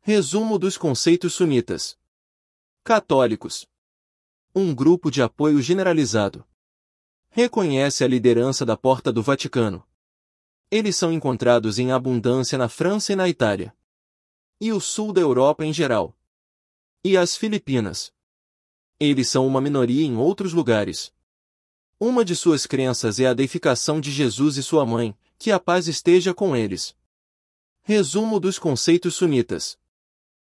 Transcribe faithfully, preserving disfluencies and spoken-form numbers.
Resumo dos conceitos sunitas. Católicos. Um grupo de apoio generalizado. Reconhece a liderança da Porta do Vaticano. Eles são encontrados em abundância na França e na Itália. E o sul da Europa em geral. E as Filipinas. Eles são uma minoria em outros lugares. Uma de suas crenças é a deificação de Jesus e sua mãe, que a paz esteja com eles. Resumo dos conceitos sunitas.